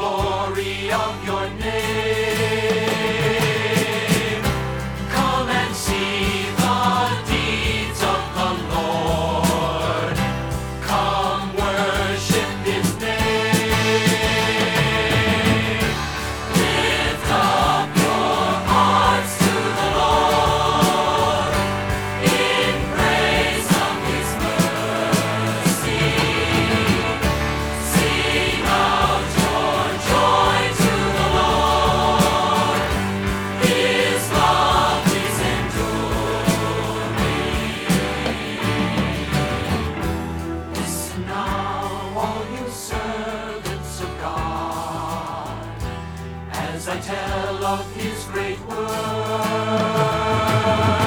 glory of your name. Come and see the deeds of the Lord. Come worship His name. Lift up your hearts to the Lord in praise of His mercy. Sing out your joy to the Lord. His love is enduring. Listen now, all you servants of God, as I tell of His great word.